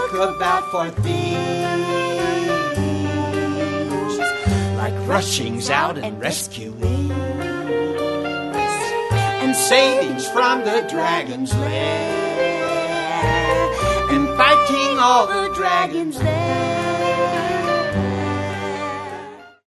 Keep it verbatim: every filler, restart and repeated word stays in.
book about four things, like rushings out and rescuing, and savings from the dragon's lair, and fighting all the dragons there.